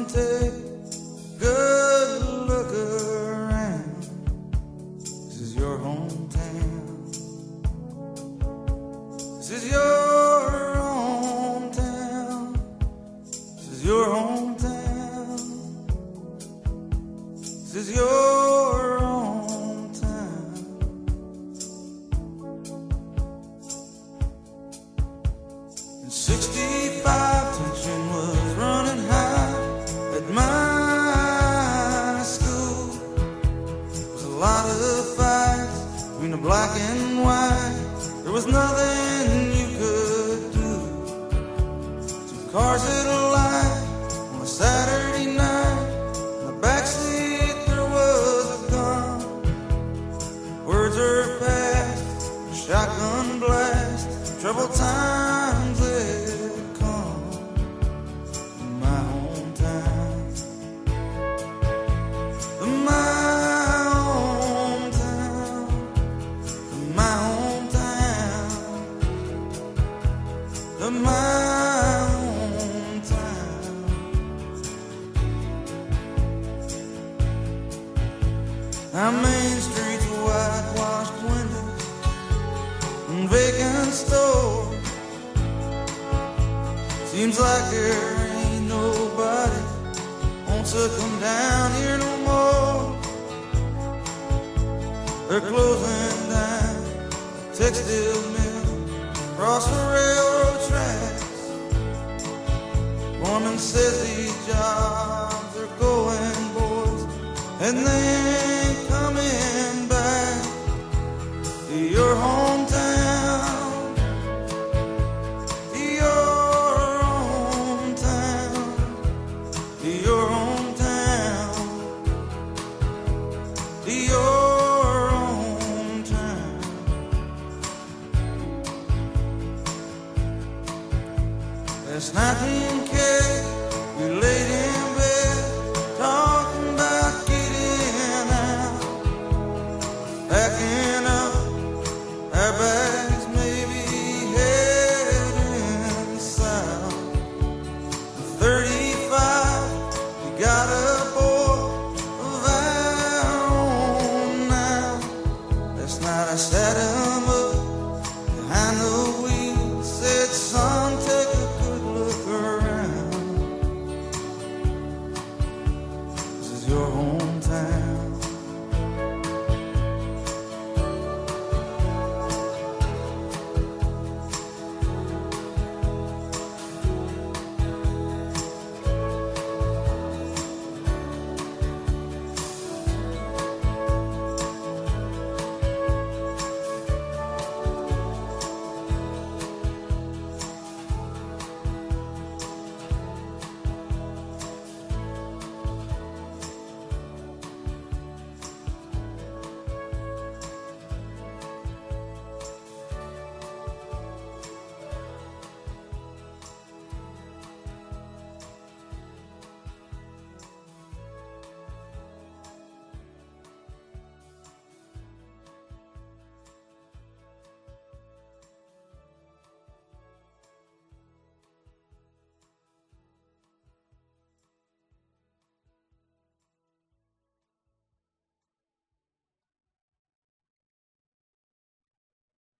son, take a good look around. This is your hometown. This is your hometown. This is your hometown. This is your hometown. In '65, tension was running high at my school. There was a lot of fights between the black and white. There was nothing you could do. Two cars at a light on a Saturday night. In the backseat there was a gun. Words are passed, a shotgun blast. Troubled times had come in my hometown. In my hometown. In my hometown. In my hometown. Our main streets, whitewashed windows and vacant stores. Seems like there ain't nobody wants to come down here no more. They're closing down a textile mill across the railroad tracks. Woman says these jobs are going, boys, and they ain't coming back to your hometown. To your hometown. To your hometown. To your hometown. Last night me and Kay, we laid in bed talking about getting out, packing up our bags, maybe heading south. At 35, we got a boy of our own now. Last night I sat him up behind the wheel, said, son, take a good look around. This is your hometown.